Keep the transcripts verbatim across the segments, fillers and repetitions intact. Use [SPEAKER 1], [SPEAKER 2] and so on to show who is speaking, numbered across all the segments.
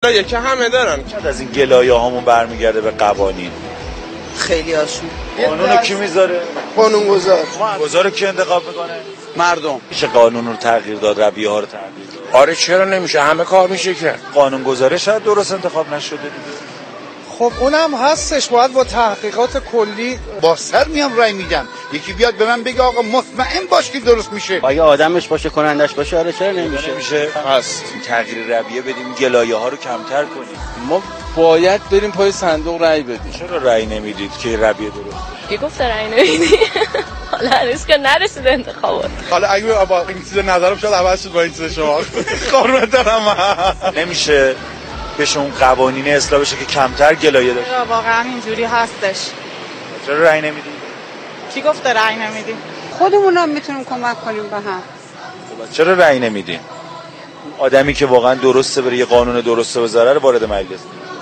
[SPEAKER 1] تا که همه دارن.
[SPEAKER 2] چقدر از این گلایه هامون برمیگرده به قوانین؟
[SPEAKER 3] خیلی هاشون.
[SPEAKER 2] قانونو کی میذاره؟
[SPEAKER 1] قانون گذار.
[SPEAKER 2] گذارو کی انتخاب میکنه؟
[SPEAKER 3] مردم.
[SPEAKER 2] میشه قانون رو تغییر داد، رویه ها رو تغییر داد؟
[SPEAKER 1] آره چرا نمیشه؟ همه کار میشه که.
[SPEAKER 2] قانون گذاره شاید درست انتخاب نشده دیگه.
[SPEAKER 4] خب اونم هستش، باید با تحقیقات کلی.
[SPEAKER 5] با سر میام رای میدم، یکی بیاد به من بگه آقا مطمئن باش که درست میشه.
[SPEAKER 6] اگه آدمش باشه، کنندش باشه، آره چرا نمیشه؟
[SPEAKER 2] نمیشه. هست تغییر رویه بدیم، گلایه ها رو کمتر کنیم.
[SPEAKER 7] ما باید بریم پای صندوق رای بدیم.
[SPEAKER 2] چرا رای نمیدید که رویه درست بشه؟
[SPEAKER 8] کی گفت رای نمیدی؟ حالا هنوز که نرسید انتخابات.
[SPEAKER 4] حالا اگه با این چیز نظرم شد عوض شد با این چیز شما قانون دارم.
[SPEAKER 2] نمیشه بشه اون قوانین اصلاح بشه که کمتر گلایه داشته.
[SPEAKER 9] واقعا اینجوری هستش.
[SPEAKER 2] چرا رای نمیدید؟
[SPEAKER 9] کی گفت رای نمیدیم؟
[SPEAKER 10] خودمون هم میتونیم کمک کنیم به هم.
[SPEAKER 2] چرا رای نمیدین؟ آدمی که واقعا درسته بره یه قانون درسته بذاره رو وارد مجلس.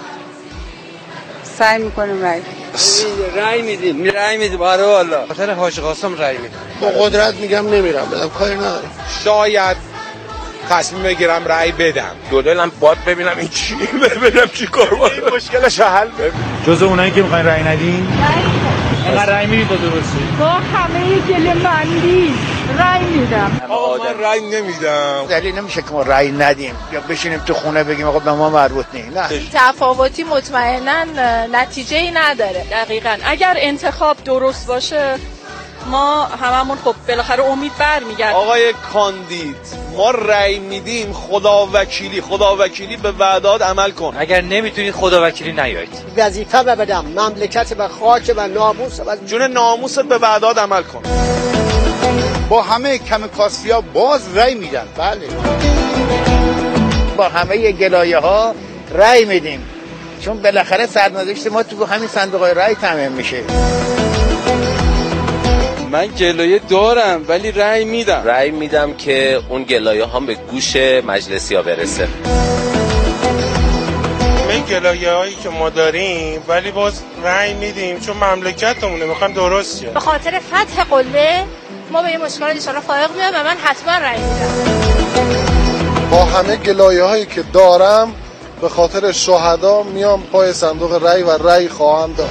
[SPEAKER 10] سعی میکنیم رای
[SPEAKER 7] رای میدیم می رای میدیم آره والله. خاطر حاج قاسم رای میدیم.
[SPEAKER 1] با قدرت میگم نمیرم بدم، کاری ندارم.
[SPEAKER 4] شاید تصمیم بگیرم رای بدم.
[SPEAKER 1] دو دلم باد ببینم این چی ببینم چی کار باید
[SPEAKER 2] این مشکلش حل ببینم.
[SPEAKER 11] جزء اونایی که میخواین رای ندین؟ اینقدر رای میدید تا درسته.
[SPEAKER 9] با همه گل مندی رای میدم.
[SPEAKER 4] آقا من رای نمیدم.
[SPEAKER 5] دلیل نمیشه که ما رای ندیم یا بشینیم تو خونه بگیم آقا به ما مربوط نیست. نه.
[SPEAKER 8] تفاوتی مطمئناً نتیجه‌ای نداره.
[SPEAKER 9] دقیقاً اگر انتخاب درست باشه ما هممون خب بالاخره امید برمیگرده.
[SPEAKER 12] آقای کاندید، ما رأی میدیم خدا وکیلی خدا وکیلی به وعدات عمل کن.
[SPEAKER 6] اگر نمیتونید خدا وکیلی نیایید.
[SPEAKER 3] وظیفه بدم، مملکت و خاک و ناموس و
[SPEAKER 12] جون ناموست به وعدات عمل کن.
[SPEAKER 5] با همه کم کاسیا باز رای میدن. بله. با همه گلایه ها رای میدیم، چون بالاخره سرنوشت ما تو همین صندوق های رای تامین میشه.
[SPEAKER 7] من گلایه دارم ولی رای میدم.
[SPEAKER 13] رای میدم که اون گلایه هم به گوش مجلسی ها برسه.
[SPEAKER 1] این گلایه هایی که ما داریم ولی باز رای میدیم چون مملکتمونه، میخوام درست شه.
[SPEAKER 8] به خاطر فتح قله ما به این مشکلات ان شاءالله فائق میایم و من حتما رای میدم.
[SPEAKER 4] با همه گلایه هایی که دارم به خاطر شهدا میام پای صندوق رای و رای خواهم داد.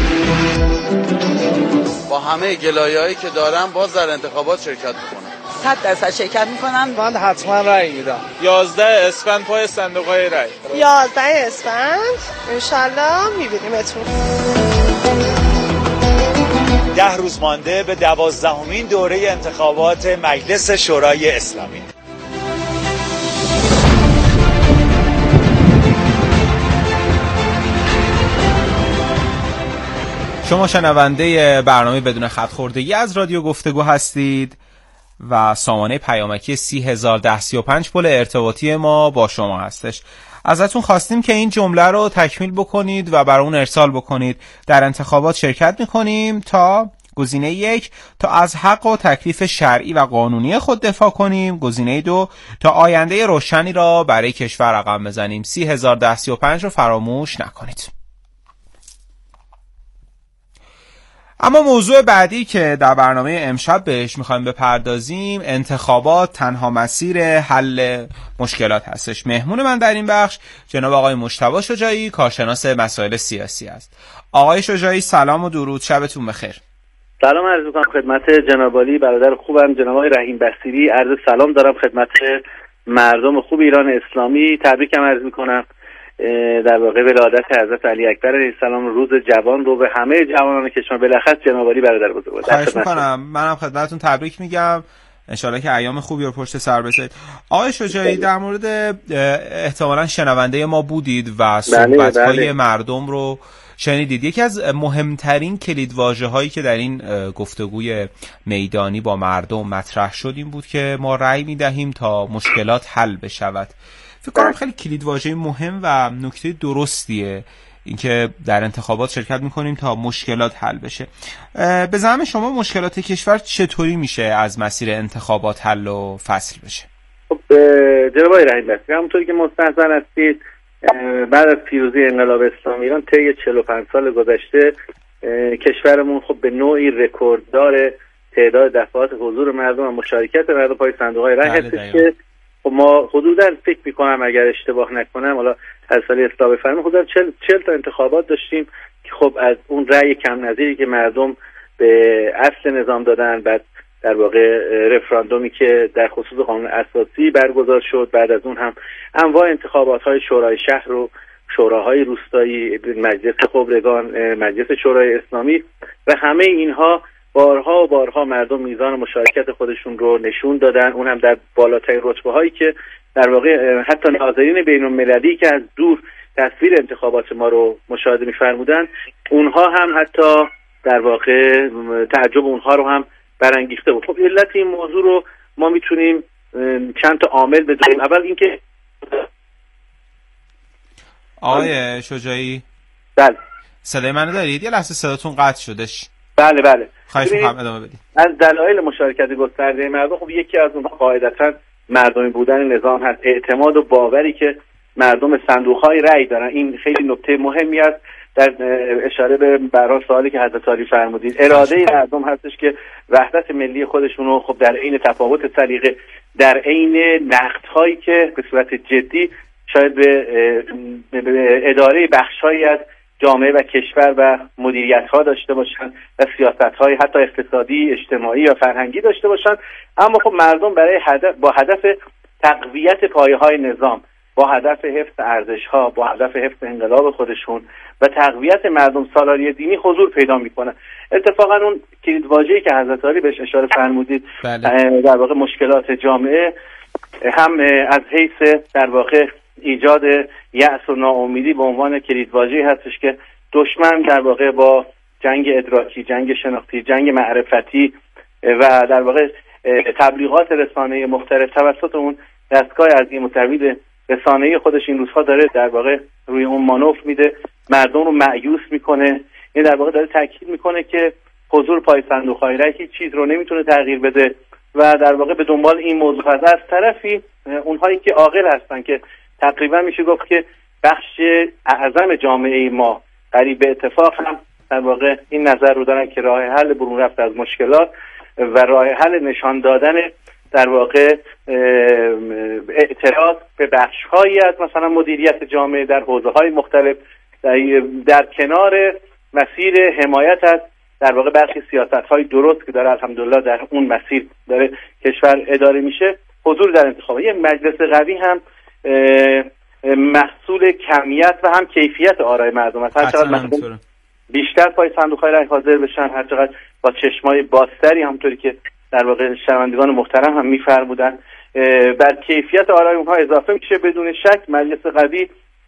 [SPEAKER 7] با همه گلایه‌هایی که دارم باز در انتخابات شرکت میکنم.
[SPEAKER 3] صد درصد شرکت میکنم.
[SPEAKER 4] من حتما رای میدم.
[SPEAKER 12] یازده اسفند پای صندوق های رای.
[SPEAKER 9] یازده اسفند انشالله میبینیمتون.
[SPEAKER 2] ده روز مانده به دوازدهمین دوره انتخابات مجلس شورای اسلامی.
[SPEAKER 14] شما شنونده برنامه بدون خط خوردگی از رادیو گفتگو هستید و سامانه پیامکی سی هزار ده سی و پنج پل ارتباطی ما با شما هستش. ازتون خواستیم که این جمله رو تکمیل بکنید و برای اون ارسال بکنید. در انتخابات شرکت میکنیم تا گزینه یک تا از حق و تکلیف شرعی و قانونی خود دفاع کنیم. گزینه دو تا آینده روشنی را برای کشور رقم بزنیم. سی هزار ده سی و پنج رو فراموش نکنید. اما موضوع بعدی که در برنامه امشب بهش میخوایم بپردازیم، انتخابات تنها مسیر حل مشکلات هستش. مهمون من در این بخش جناب آقای مجتبی شجاعی، کارشناس مسائل سیاسی است. آقای شجاعی سلام و درود، شبتون بخیر.
[SPEAKER 15] سلام عرض می‌کنم خدمت جناب عالی برادر خوبم جناب آقای رحیم بصیری. عرض سلام دارم خدمت مردم خوب ایران اسلامی. تبریکم عرض می‌کنم در واقع ولادت حضرت علی اکبر علیه السلام، روز جوان رو به همه جوانان کشور، بالاخره جناب عالی برادر بزرگ.
[SPEAKER 14] خواهش می‌کنم. منم خدمتتون تبریک میگم. انشالله که ایام خوبی رو پشت سر بذارید. آقای شجاعی، در مورد احتمالاً شنونده ما بودید و صحبت‌های بله بله. مردم رو شنیدید. یکی از مهمترین کلیدواژه‌هایی که در این گفتگوی میدانی با مردم مطرح شد این بود که ما رأی می‌دهیم تا مشکلات حل بشود. فکر کنم خیلی کلیدواژه مهم و نکته درستیه اینکه در انتخابات شرکت می‌کنیم تا مشکلات حل بشه. به زعم شما مشکلات کشور چطوری میشه از مسیر انتخابات حل و فصل بشه؟
[SPEAKER 15] خب جناب آقای رحیم بصیری، همونطوری که مستحضر هستید بعد از پیروزی انقلاب اسلامی ایران طی چهل و پنج سال گذشته کشورمون خب به نوعی رکورددار تعداد دفعات حضور مردم و مشارکت مردم پای صندوق‌های رای هستش که خب ما حدوداً فکر می‌کنم اگر اشتباه نکنم، حالا هر سال اصلاح بفرمایید حدود چهل چهل تا انتخابات داشتیم که خب از اون رأی کم نظیری که مردم به اصل نظام دادن، بعد در واقع رفراندومی که در خصوص قانون اساسی برگزار شد، بعد از اون هم انواع انتخابات‌های شورای شهر و شوراهای روستایی، مجلس خبرگان، مجلس شورای اسلامی و همه اینها بارها و بارها مردم میزان مشارکت خودشون رو نشون دادن، اون هم در بالاترین رتبه‌هایی که در واقع حتی ناظرین بین‌المللی که از دور تصویر انتخابات ما رو مشاهده می‌فرمودن، اونها هم حتی در واقع تعجب اونها رو هم برانگیخته بود. خب علت این موضوع رو ما میتونیم چند تا عامل بدونیم. اول اینکه
[SPEAKER 14] آقای شجاعی،
[SPEAKER 15] بله
[SPEAKER 14] صدای منو دارید؟ یه لحظه صداتون قطع شدش.
[SPEAKER 15] بله بله
[SPEAKER 14] خواهش می‌کنم ادامه بدید.
[SPEAKER 15] از دلایل مشارکت گسترده مردم خب یکی از اونها قاعدتاً مردمی بودن نظام هست، اعتماد و باوری که مردم به صندوق‌های رأی دارن. این خیلی نکته مهمی است در اشاره به برای سوالی که حضرت عالی فرمودید. اراده مردم هستش که وحدت ملی خودشون رو خب در عین تفاوت سلیقه، در عین نقدهایی که به صورت جدی شاید به, به اداره بخش‌هایی از جامعه و کشور و مدیریت‌ها داشته باشن و سیاست‌های حتی اقتصادی، اجتماعی یا فرهنگی داشته باشن، اما خب مردم برای هدف با هدف تقویت پایه‌های نظام، با هدف حفظ ارزش‌ها، با هدف حفظ انقلاب خودشون و تقویت مردم سالاری دینی حضور پیدا می‌کنن. اتفاقا اون کلیدواژه‌ای که حضرت عالی بهش اشاره فرمودید، بله. در واقع مشکلات جامعه هم از حیث در واقع ایجاد یأس و ناامیدی به عنوان کلیدواژه‌ای هستش که دشمن در واقع با جنگ ادراکی، جنگ شناختی، جنگ معرفتی و در واقع تبلیغات رسانه‌ای مختلف توسط اون دستگاه عظیم التوحید رسانه‌ای خودش این روزها داره در واقع روی اون مانور میده، مردم رو مایوس میکنه. این در واقع داره تاکید میکنه که حضور پای صندوق‌های رأی هیچ چیز رو نمیتونه تغییر بده و در واقع به دنبال این موضوع هست. از طرفی اونهایی که عاقل هستن که تقریبا میشه گفت که بخش اعظم جامعه ما قریب به اتفاق هم در واقع این نظر رو دارن که راه حل برون رفت از مشکلات و راه حل نشان دادن در واقع اعتراض به بخش‌هایی از مثلا مدیریت جامعه در حوزه‌های مختلف در, در کنار مسیر حمایت از در واقع برخی سیاست‌های درست که داره الحمدلله در اون مسیر داره کشور اداره میشه، حضور در انتخابات. یه مجلس قوی هم محصول کمیت و هم کیفیت آرای مردم است. هر چقدر مردم بیشتر پای صندوق‌های رأی حاضر بشن، هر چقدر با چشمای بازتری همونطوری که در واقع شنوندگان محترم هم می‌فرمودن بر کیفیت آرای اونها اضافه میشه. بدون شک مجلس قوی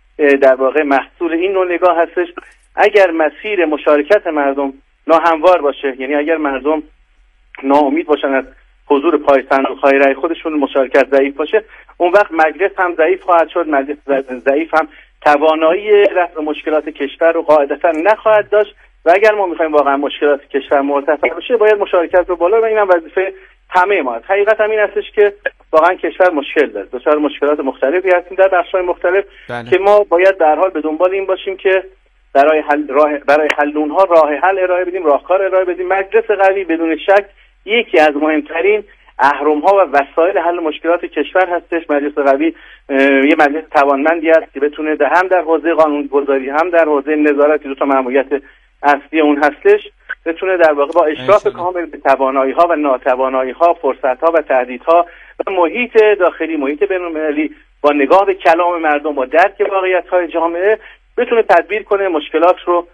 [SPEAKER 15] در واقع محصول این نوع نگاه هستش. اگر مسیر مشارکت مردم ناهموار باشه، یعنی اگر مردم ناامید باشن از حضور پای صندوق‌های رأی خودشون، مشارکت ضعیف باشه، اون وقت مجلس هم ضعیف خواهد شد. مجلس ضعیف هم توانایی رفع مشکلات کشور رو قاعدتا نخواهد داشت و اگر ما می‌خوایم واقعا مشکلات کشور مرتفع بشه باید مشارکت رو بالا و اینم وظیفه همه ما است. حقیقت هم این هستش که واقعا کشور مشکل داره، دچار مشکلات مختلفی هستیم در بخش‌های مختلف بله. که ما باید در حال به دنبال این باشیم که برای حل راه برای حل اونها راه حل ارائه بدیم، راهکار ارائه بدیم. مجلس قوی بدون شک یکی از مهمترین اهرم‌ها و وسایل حل مشکلات کشور هستش. مجلس قوی یه مجلس توانمندی است که بتونه هم در حوزه قانونگذاری هم در حوزه نظارت، دو تا ماموریت اصلی اون هستش، بتونه در واقع با اشراف کامل به توانایی‌ها و ناتوانایی‌ها، فرصت‌ها و تهدیدها و محیط داخلی، محیط بین‌المللی با نگاه به کلام مردم، با درک واقعیت‌های جامعه بتونه تدبیر کنه، مشکلات رو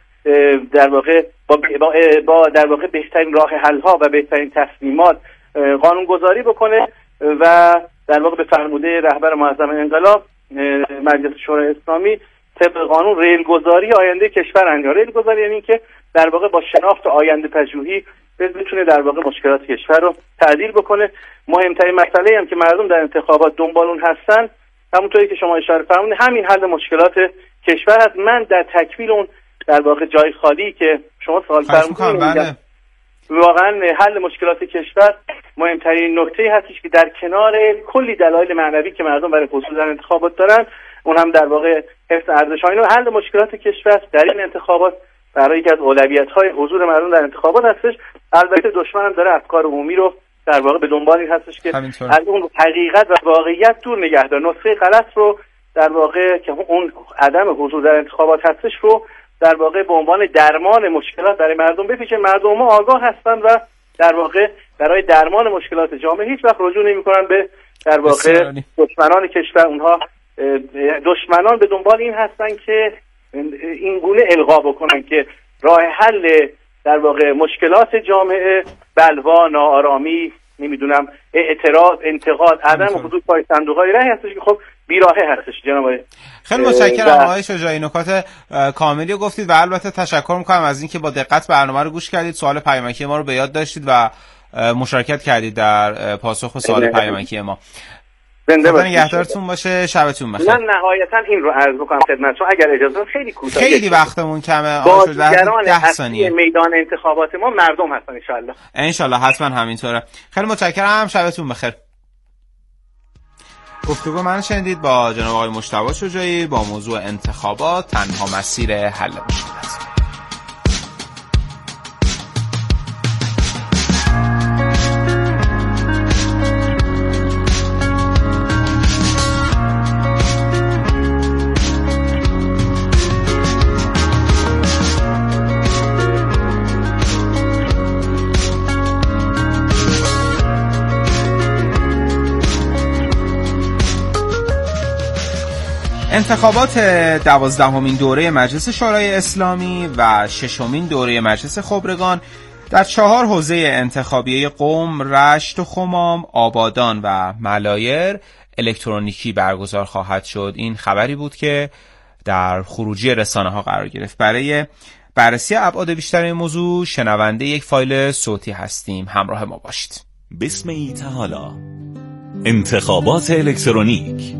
[SPEAKER 15] در واقع با, با, با در واقع بهترین راه حل‌ها و بهترین تصمیمات قانونگذاری بکنه و در واقع به فرموده رهبر معظم انقلاب مجلس شورای اسلامی طبق قانون ریلگذاری آینده کشور انجام. ریلگذاری یعنی که در واقع با شناخت آینده پژوهی بتونه در واقع مشکلات کشور رو تعدیل بکنه. مهمترین مسئله هم که مردم در انتخابات دنبال اون هستن، همونطوری که شما اشاره فرمودید، همین حل مشکلات کشور هست. من در تکمیل اون در واقع جای خالی که شما سوال فرمودید، واقعا حل مشکلات کشور مهمترین نکته هستش که در کنار کلی دلایل معنوی که مردم برای حضور در انتخابات دارن، اون هم در واقع حفظ ارزش‌ها، اینو حل مشکلات کشور در این انتخابات برای یکی از اولویت‌های حضور مردم در انتخابات هستش. البته دشمن هم داره افکار عمومی رو در واقع به دنبال این هستش که از اون حقیقت و واقعیت دور نگه داره، نسخه غلط رو در واقع که اون عدم حضور در انتخابات هستش رو در واقع به عنوان درمان مشکلات برای مردم بپیچه. مردم ما آگاه هستن و در واقع برای درمان مشکلات جامعه هیچ وقت رجوع نمی‌کنن به در واقع دشمنان کشور. اونها دشمنان به دنبال این هستن که این گونه القا بکنن که راه حل در واقع مشکلات جامعه، بلوا، ناآرامی، نمیدونم اعتراض، انتقاد، عدم حضور پای صندوق‌های رای هستش که خب بیراهه هستش. جناب
[SPEAKER 14] خیلی متشکرم آقای شجاعی، نکات کاملی رو گفتید و البته تشکر می‌کنم از اینکه با دقت برنامه رو گوش کردید، سوال پیامکی ما رو به یاد داشتید و مشارکت کردید در پاسخ به سوال پیامکی ما. زنده باشید. نگهدارتون باشه، شبتون بخیر.
[SPEAKER 15] من نهایتا این رو عرض بکنم خدمتتون اگر اجازه خیلی کوتاه،
[SPEAKER 14] خیلی وقتمون کمه آقای شجاعی، ده ثانیه.
[SPEAKER 15] میدان انتخابات ما مردم هستن ان شاء الله.
[SPEAKER 14] ان شاء الله حتما همینطوره. خیلی متشکرم، شبتون بخیر. گفتگو من شنیدید با جناب آقای مجتبی شجاعی با موضوع انتخابات، تنها مسیر حل مشکلات. انتخابات دوازدهمین دوره مجلس شورای اسلامی و ششمین دوره مجلس خبرگان در چهار حوزه انتخابی قم، رشت و خمام، آبادان و ملایر الکترونیکی برگزار خواهد شد. این خبری بود که در خروجی رسانه ها قرار گرفت. برای بررسی ابعاد بیشتر این موضوع شنونده یک فایل صوتی هستیم، همراه ما باشید.
[SPEAKER 16] بسم تعالی. انتخابات الکترونیک.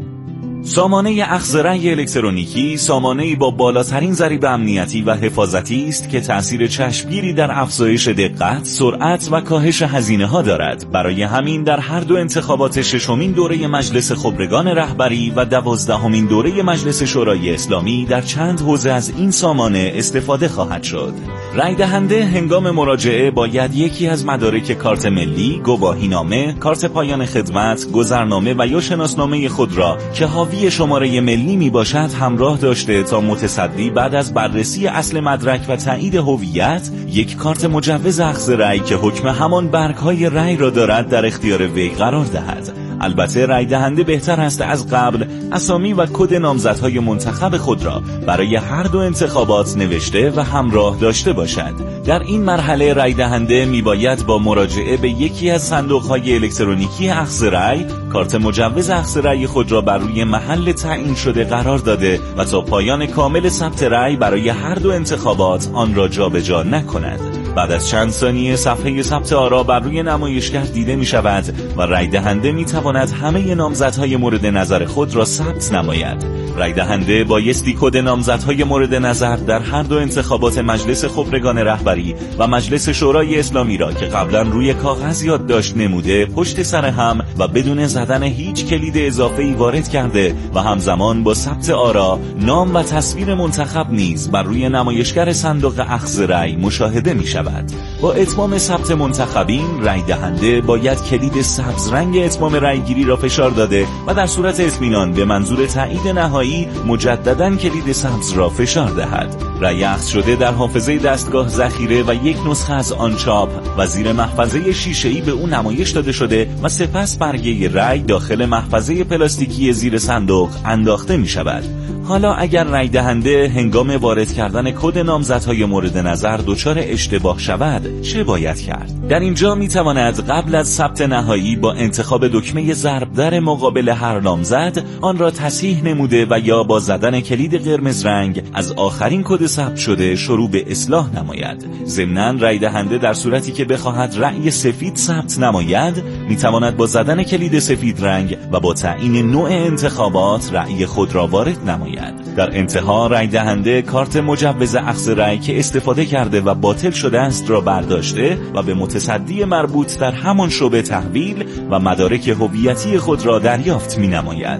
[SPEAKER 16] سامانه اخذ رأی الکترونیکی سامانه‌ای با بالاترین ضریب امنیتی و حفاظتی است که تأثیر چشمگیری در افزایش دقت، سرعت و کاهش هزینه‌ها دارد. برای همین در هر دو انتخابات ششمین دوره مجلس خبرگان رهبری و دوازدهمین دوره مجلس شورای اسلامی در چند حوزه از این سامانه استفاده خواهد شد. رأی دهنده هنگام مراجعه باید یکی از مدارک کارت ملی، گواهینامه، کارت پایان خدمت، گذرنامه و یا شناسنامه خود را که حاوی شماره ملی می باشد همراه داشته تا متصدی بعد از بررسی اصل مدرک و تایید هویت یک کارت مجوز اخذ رأی که حکم همان برگ‌های رأی را دارد در اختیار وی قرار دهد. البته رأی دهنده بهتر است از قبل اسامی و کد نامزدهای منتخب خود را برای هر دو انتخابات نوشته و همراه داشته باشد. در این مرحله رأی دهنده میباید با مراجعه به یکی از صندوق‌های الکترونیکی اخذ رأی کارت مجوز اخذ رأی خود را بر روی محل تعیین شده قرار داده و تا پایان کامل ثبت رأی برای هر دو انتخابات آن را جابجا نکند. بعد از چند ثانیه صفحه ثبت آرا بر روی نمایشگر دیده می شود و رأی دهنده می تواند همه نامزدهای مورد نظر خود را ثبت نماید. رأی دهنده بایستی کد نامزدهای مورد نظر در هر دو انتخابات مجلس خبرگان رهبری و مجلس شورای اسلامی را که قبلا روی کاغذ یادداشت نموده پشت سر هم و بدون زدن هیچ کلید اضافه‌ای وارد کرده و همزمان با ثبت آرا نام و تصویر منتخب نیز بر روی نمایشگر صندوق اخذ رأی مشاهده می شود. با اتمام ثبت منتخبین رأی دهنده باید کلید سبز رنگ اتمام رأی گیری را فشار داده و در صورت اطمینان به منظور تایید نهایی مجددا کلید سبز را فشار دهد. رأی اخذ شده در حافظه دستگاه ذخیره و یک نسخه از آن چاپ و زیر محفظه شیشه‌ای به او نمایش داده شده و سپس برگه رأی داخل محفظه پلاستیکی زیر صندوق انداخته می شود. حالا اگر رأی دهنده هنگام وارد کردن کد نامزدهای مورد نظر دچار اشتباه شود چه باید کرد؟ در اینجا می تواند قبل از ثبت نهایی با انتخاب دکمه ضرب در مقابل هر نامزد آن را تصحیح نموده و یا با زدن کلید قرمز رنگ از آخرین کد ثبت شده شروع به اصلاح نماید. ضمناً رأی دهنده در صورتی که بخواهد رأی سفید ثبت نماید می تواند با زدن کلید سفید رنگ و با تعیین نوع انتخابات رأی خود را وارد نماید. در انتها رأی دهنده کارت مجوز اخذ رأی که استفاده کرده و باطل شده است را برداشته و به متصدی مربوط در همان شعبه تحویل و مدارک هویتی خود را دریافت می نماید.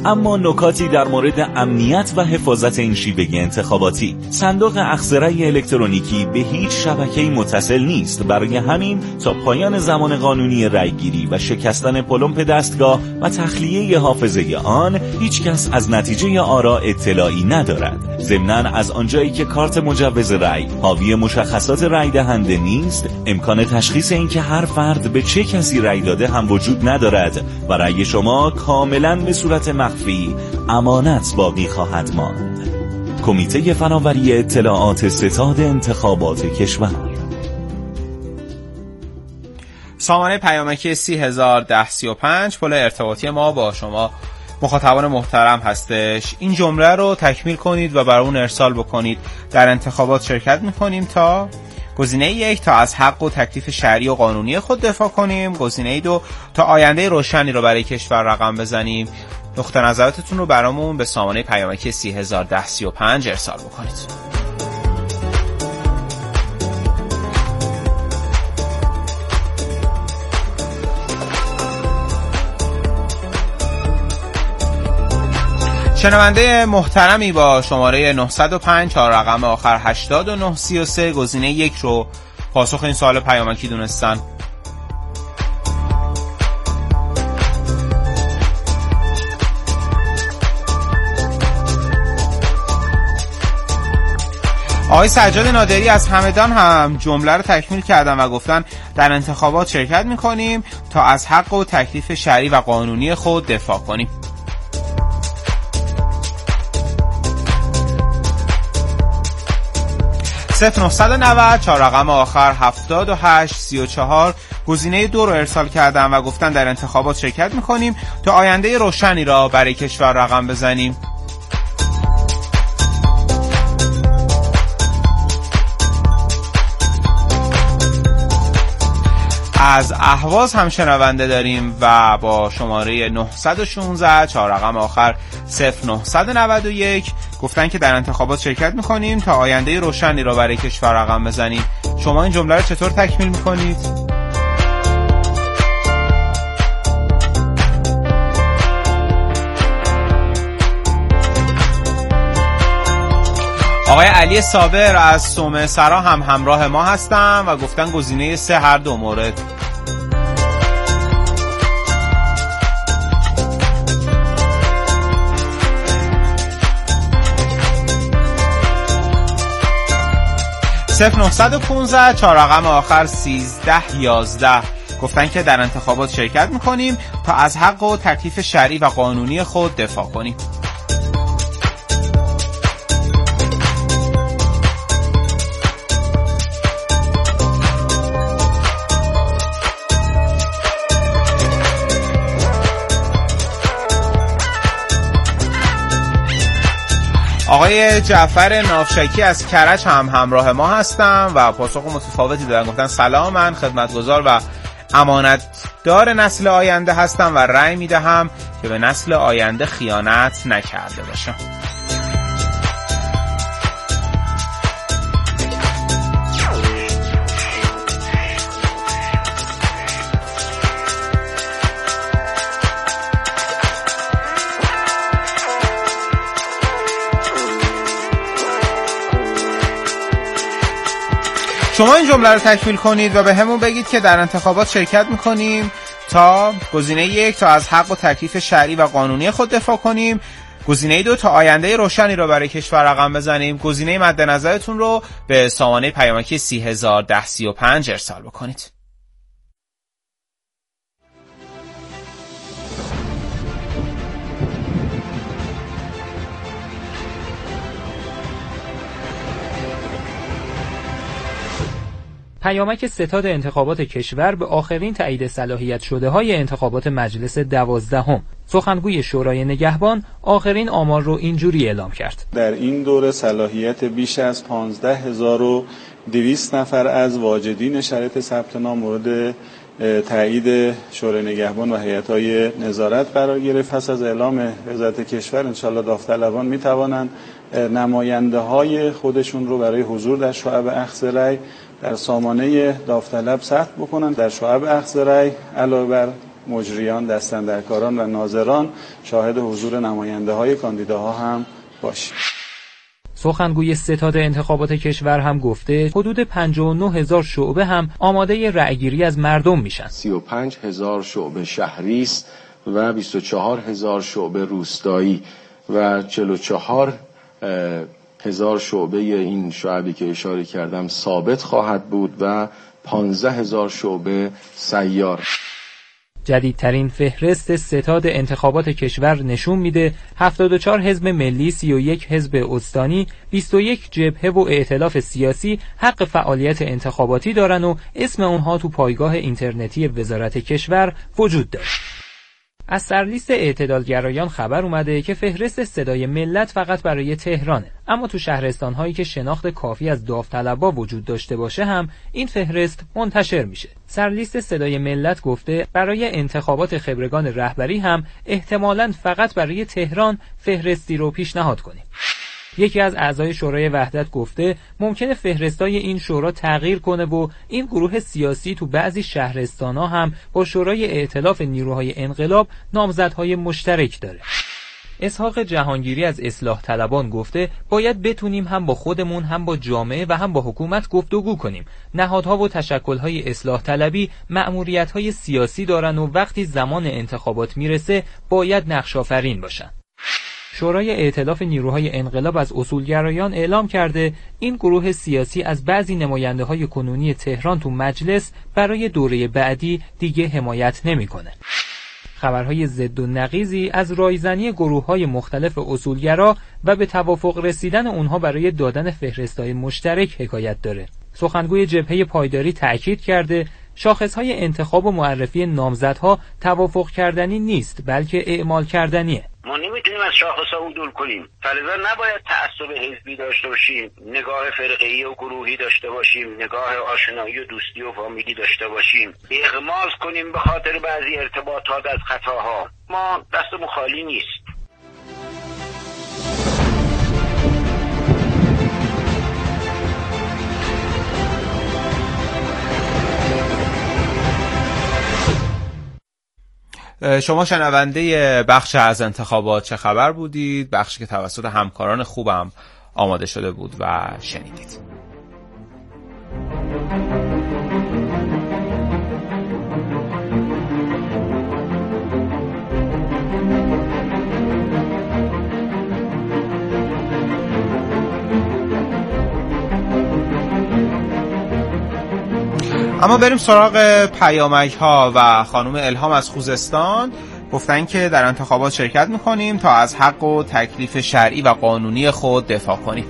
[SPEAKER 16] اما نکاتی در مورد امنیت و حفاظت این شیوه انتخاباتی. صندوق اخذ رأی الکترونیکی به هیچ شبکه‌ای متصل نیست. برای همین تا پایان زمان قانونی رأیگیری و شکستن پلمپ دستگاه و تخلیه حافظه آن، هیچ کس از نتیجه آرا اطلاعی ندارد. ضمناً از آنجایی که کارت مجوز رأی حاوی مشخصات رأی دهنده نیست، امکان تشخیص اینکه هر فرد به چه کسی رأی داده هم وجود ندارد و رأی شما کاملاً به صورت مخفی امانت باقی خواهد ماند. کمیته فناوری اطلاعات ستاد انتخابات کشور.
[SPEAKER 14] سامانه پیامکی سی هزار ده سی و پنج پل ارتباطی ما با شما مخاطبان محترم هستش. این جمله رو تکمیل کنید و برای اون ارسال بکنید. در انتخابات شرکت میکنیم تا گزینه یک تا از حق و تکلیف شرعی و قانونی خود دفاع کنیم. گزینه دو تا آینده روشنی رو برای کشور رقم بزنیم. نقطه نظراتتون رو برامون به سامانه پیامکی سی هزار ده سی و پنج ارسال بکنید. شنونده محترمی با شماره نهصد و پنج تا رقم آخر هشتاد و نه سی و سه گزینه یک رو پاسخ این سوال پیامکی دونستن. آقای سجاد نادری از همدان هم جمله رو تکمیل کردن و گفتن در انتخابات شرکت میکنیم تا از حق و تکلیف شرعی و قانونی خود دفاع کنیم. صفر نهصد و نود چهار رقم آخر هفتاد و هشت سی و چهار گزینه دو رو ارسال کردن و گفتن در انتخابات شرکت میکنیم تا آینده روشنی را برای کشور رقم بزنیم. از اهواز هم شنونده داریم و با شماره نهصد و شانزده چهار رقم آخر صفر نهصد و نود و یک گفتن که در انتخابات شرکت میکنیم تا آینده روشنی را برای کشور رقم بزنیم. شما این جمله رو چطور تکمیل میکنید؟ آقای علی صابر از سومه سرا هم همراه ما هستن و گفتن گزینه سه هر دو مورد. صفر نهصد و پانزده چهار رقم آخر سیزده یازده گفتن که در انتخابات شرکت میکنیم تا از حق و تکلیف شرعی و قانونی خود دفاع کنیم. آقای جعفر نافشکی از کرج هم همراه ما هستن و پاسخ متفاوتی دادن. گفتن سلام، من خدمتگزار و امانتدار نسل آینده هستم و رأی میدهم که به نسل آینده خیانت نکرده باشم. شما این جمله رو تکمیل کنید و به همون بگید که در انتخابات شرکت میکنیم تا گزینه یک تا از حق و تکلیف شرعی و قانونی خود دفاع کنیم. گزینه دو تا آینده روشنی رو برای کشور رقم بزنیم. گزینه مد نظرتون رو به سامانه پیامکی سی هزار ده سی و پنج ارسال بکنید.
[SPEAKER 17] پیامک ستاد انتخابات کشور به آخرین تایید صلاحیت شده های انتخابات مجلس دوازدهم. سخنگوی شورای نگهبان آخرین آمار رو اینجوری اعلام کرد:
[SPEAKER 18] در این دوره صلاحیت بیش از پانزده هزار و دویست نفر از واجدین شرایط ثبت نام مورد تایید شورای نگهبان و هیئت‌های نظارت قرار گرفت. پس از اعلام وزارت کشور انشالله داوطلبان می توانند نماینده های خودشون رو برای حضور در شعب اخذ رأی در سامانه داوطلب ثبت بکنن. در شعب اخذ رأی علاوه بر مجریان، دستاندرکاران و ناظران شاهد حضور نماینده های کاندیداها هم باشیم.
[SPEAKER 17] سخنگوی ستاد انتخابات کشور هم گفته حدود پنجاه و نه هزار شعبه هم آماده رأیگیری از مردم میشن.
[SPEAKER 19] سی و پنج هزار شعبه شهری است و بیست و چهار هزار شعبه روستایی و چهل و چهار هزار شعبه این شعبی که اشاره کردم ثابت خواهد بود و پانزده هزار شعبه سیار.
[SPEAKER 17] جدیدترین فهرست ستاد انتخابات کشور نشون میده هفتاد و چهار حزب ملی، سی و یک حزب استانی، بیست و یک جبهه و ائتلاف سیاسی حق فعالیت انتخاباتی دارن و اسم اونها تو پایگاه اینترنتی وزارت کشور وجود داره. از سرلیست اعتدالگرایان خبر اومده که فهرست صدای ملت فقط برای تهرانه، اما تو شهرستان‌هایی که شناخت کافی از داوطلبا وجود داشته باشه هم این فهرست منتشر میشه. سرلیست صدای ملت گفته برای انتخابات خبرگان رهبری هم احتمالاً فقط برای تهران فهرستی رو پیشنهاد کنیم. یکی از اعضای شورای وحدت گفته ممکنه فهرستای این شورا تغییر کنه و این گروه سیاسی تو بعضی شهرستان‌ها هم با شورای ائتلاف نیروهای انقلاب نامزدهای مشترک داره. اسحاق جهانگیری از اصلاح طلبان گفته باید بتونیم هم با خودمون هم با جامعه و هم با حکومت گفتگو کنیم. نهادها و تشکل‌های اصلاح طلبی مأموریت‌های سیاسی دارن و وقتی زمان انتخابات میرسه باید نقش‌آفرین باشن. شورای ائتلاف نیروهای انقلاب از اصولگرایان اعلام کرده این گروه سیاسی از بعضی نماینده‌های کنونی تهران تو مجلس برای دوره بعدی دیگه حمایت نمی‌کنه. خبرهای ضد و نقیضی از رایزنی گروه‌های مختلف اصولگرا و به توافق رسیدن اونها برای دادن فهرست‌های مشترک حکایت داره. سخنگوی جبهه پایداری تأکید کرده شاخص‌های انتخاب و معرفی نامزدها توافق کردنی نیست بلکه اعمال کردنیه.
[SPEAKER 20] ما نمیتونیم از شاخص‌ها عدول کنیم، فلذا نباید تعصب حزبی داشته باشیم، نگاه فرقه‌ای و گروهی داشته باشیم، نگاه آشنایی و دوستی و فامیلی داشته باشیم، اغماض کنیم به خاطر بعضی ارتباطات از خطاها. ما دستمون خالی نیست.
[SPEAKER 14] شما شنونده بخش از انتخابات چه خبر بودید، بخشی که توسط همکاران خوبم آماده شده بود و شنیدید. اما بریم سراغ پیامک ها و خانم الهام از خوزستان گفتن که در انتخابات شرکت میکنیم تا از حق و تکلیف شرعی و قانونی خود دفاع کنیم.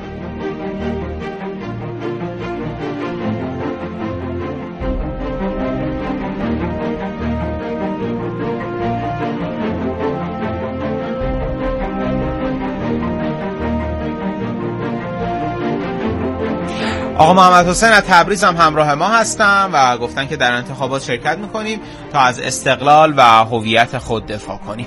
[SPEAKER 14] آقا محمد حسین از تبریز هم همراه ما هستن و گفتن که در انتخابات شرکت میکنیم تا از استقلال و هویت خود دفاع کنیم.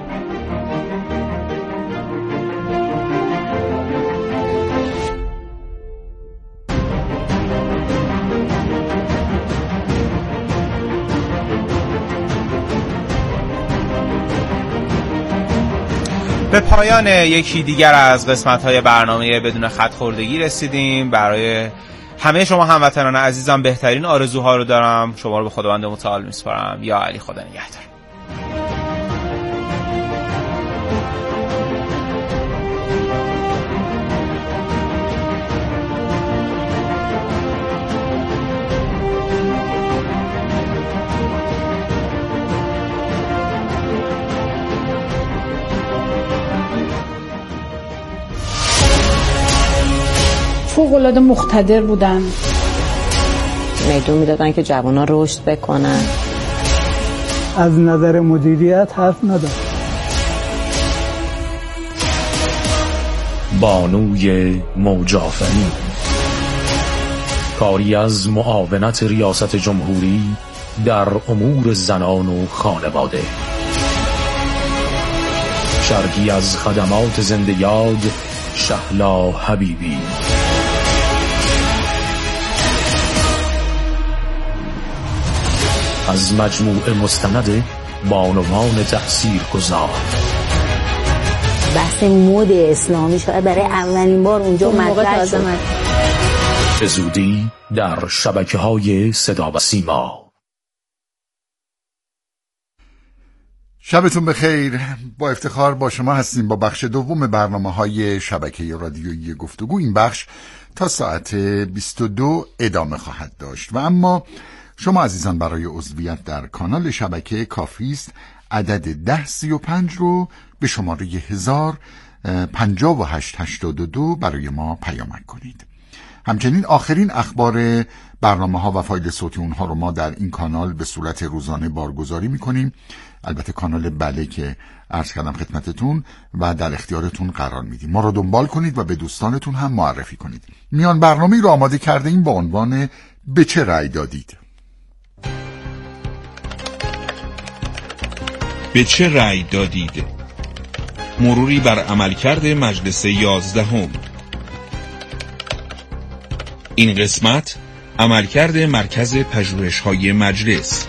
[SPEAKER 14] به پایان یکی دیگر از قسمت‌های برنامه بدون خط خوردگی رسیدیم. برای همه شما هموطنان عزیزم بهترین آرزوها رو دارم. شما رو به خداوند متعال میسپارم. یا علی، خدا نگهدار.
[SPEAKER 10] فوق‌العاده مقتدر بودن،
[SPEAKER 21] میدون میدادن که جوانان رشد بکنن.
[SPEAKER 11] از نظر مدیریت حرف ندارم.
[SPEAKER 22] بانوی موجافنی، کاری از معاونت ریاست جمهوری در امور زنان و خانواده، شرحی از خدمات زنده یاد شهلا حبیبی. از مجموعه مستند بانوان تأثیر گذار.
[SPEAKER 21] بحث مد اسلامی شاید برای اولین بار اونجا مطرح شد.
[SPEAKER 22] به زودی در شبکه‌های صدا و سیما.
[SPEAKER 5] شبتون بخیر. با افتخار با شما هستیم با بخش دوم برنامه‌های شبکه رادیویی گفتگو. این بخش تا ساعت بیست و دو ادامه خواهد داشت و اما شما عزیزان برای عضویت در کانال شبکه کافی است عدد ده سی و پنج رو به شماره هزار پنجاه و هشت هشتاد و دو برای ما پیامک کنید. همچنین آخرین اخبار برنامه ها و فایل صوتی اونها رو ما در این کانال به صورت روزانه بارگذاری میکنیم. البته کانال بله که عرض کردم خدمتتون و در اختیارتون قرار میدیم. ما رو دنبال کنید و به دوستانتون هم معرفی کنید. میان برنامه‌ای رو آماده کرده ایم با عنوان به چه رأی دادید؟
[SPEAKER 6] به چه رأی دادید؟ مروری بر عملکرد مجلس یازدهم. این قسمت عملکرد مرکز پژوهش‌های مجلس.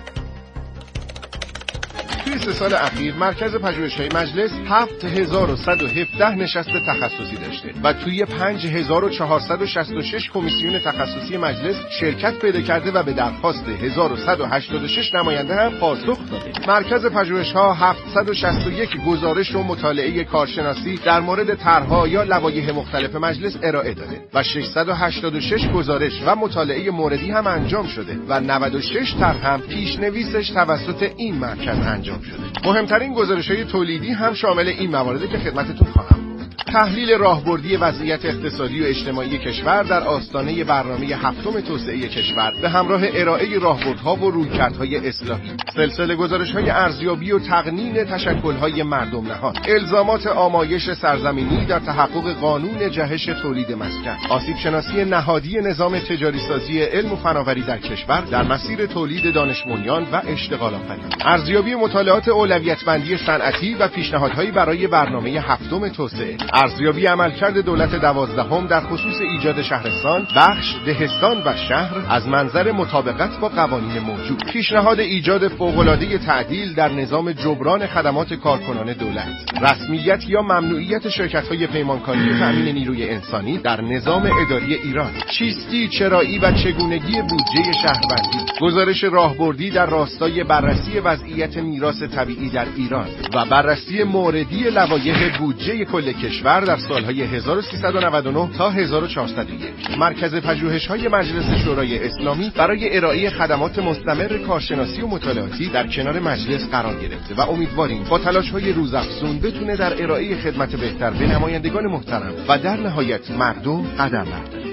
[SPEAKER 23] توی سه سال اخیر مرکز پژوهش‌های مجلس هفت هزار و صد و هفده نشست تخصصی داشته و توی پنج هزار و چهارصد و شصت و شش کمیسیون تخصصی مجلس شرکت پیدا کرده و به درخواست هزار و صد و هشتاد و شش نماینده هم پاسخ داده. مرکز پژوهش‌ها هفتصد و شصت و یک گزارش و مطالعه کارشناسی در مورد طرح‌ها یا لوایح مختلف مجلس ارائه داده و ششصد و هشتاد و شش گزارش و مطالعه موردی هم انجام شده و نود و شش طرح هم پیش‌نویسش توسط این مرکز انجام شده. مهمترین گزارش‌های تولیدی هم شامل این موارد که خدمتتون خواهم تحلیل راهبردی وضعیت اقتصادی و اجتماعی کشور در آستانه برنامه هفتم توسعه کشور به همراه ارائه راهبردها و رویکردهای اصلاحی، سلسله گزارش‌های ارزیابی و تقنین تشکل‌های مردم نهاد، الزامات آمایش سرزمینی در تحقق قانون جهش تولید مسکن، آسیب شناسی نهادی نظام تجاری سازی علم و فناوری در کشور در مسیر تولید دانش بنیان و اشتغال آفرینی، ارزیابی مطالعات اولویت بندی صنعتی و پیشنهادهایی برای برنامه هفتم توسعه، ارزیابی عملکرد دولت دوازدهم در خصوص ایجاد شهرستان، بخش، دهستان و شهر از منظر مطابقت با قوانین موجود، پیشنهاد ایجاد فوق‌العاده تعدیل در نظام جبران خدمات کارکنان دولت، رسمیت یا ممنوعیت شرکت‌های پیمانکاری و تأمین نیروی انسانی در نظام اداری ایران، چیستی، چرایی و چگونگی بودجه شهروندی، گزارش راهبردی در راستای بررسی وضعیت میراث طبیعی در ایران و بررسی موردی لوایح بودجه کل کشور در سالهای هزار و سیصد و نود و نه تا هزار و چهارصد و یک. مرکز پژوهش‌های مجلس شورای اسلامی برای ارائه خدمات مستمر کارشناسی و مطالعاتی در کنار مجلس قرار گرفته و امیدواریم با تلاش‌های روزافزون بتونه در ارائه خدمت بهتر به نمایندگان محترم و در نهایت مردم قدم برداره.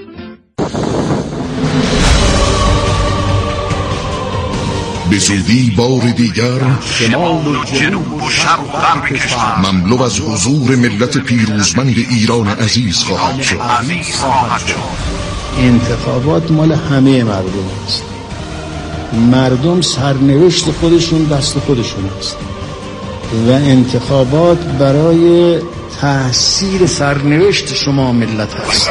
[SPEAKER 24] به زودی بار دیگر شمال و جنوب و شرق و غرب کشور مملو از حضور ملت پیروزمند ایران عزیز خواهد شد.
[SPEAKER 25] انتخابات مال همه مردم است. مردم سرنوشت خودشون دست خودشون است و انتخابات برای تأثیر سرنوشت شما ملت است.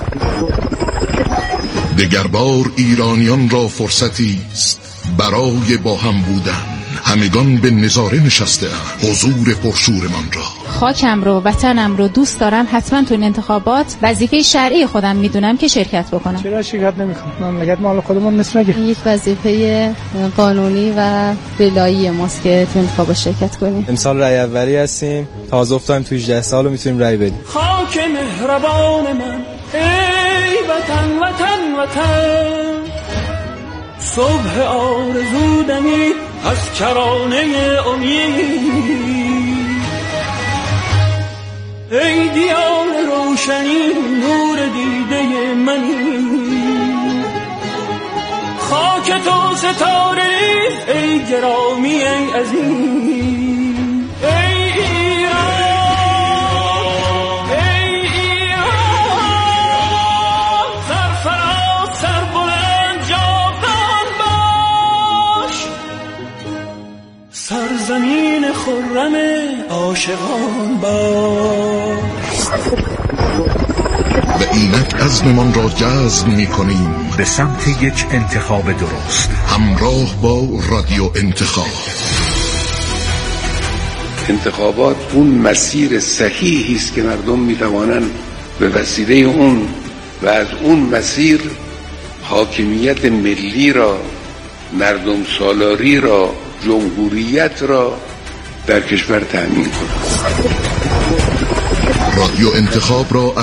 [SPEAKER 24] دگربار ایرانیان را فرصتی است برای با هم بودن. همگان به نظاره نشسته اند حضور پرشورمان را.
[SPEAKER 10] خاکم رو، وطنم رو دوست دارم. حتما تو این انتخابات وظیفه شرعی خودم میدونم که شرکت بکنم.
[SPEAKER 11] چرا شرکت نمیکنم؟ مملکت مال خودمون نیست مگه؟
[SPEAKER 26] یک وظیفه قانونی و ولایی ماست که تو انتخابات شرکت کنیم.
[SPEAKER 27] امسال رأی اولی هستیم. تازه افتادیم تو هجده سال و میتونیم رأی بدیم.
[SPEAKER 28] خاک مهربان من ای وطن وطن وطن، صبح آرزو دمید از کرانه امید، ای دیار روشنی نور دیده منی، خاک تو ستاره ای گرامی ای عزیز، ای زمین خرم عاشقان باش.
[SPEAKER 24] و اینک عزممان را جزم می کنیم
[SPEAKER 1] به سمت یک انتخاب درست،
[SPEAKER 24] همراه با رادیو انتخاب.
[SPEAKER 3] انتخابات اون مسیر صحیحی است که مردم می توانند به وسیله اون و از اون مسیر حاکمیت ملی را، مردم سالاری را، جمهوریت را در کشور تأمین کنند.
[SPEAKER 24] رادیو انتخاب را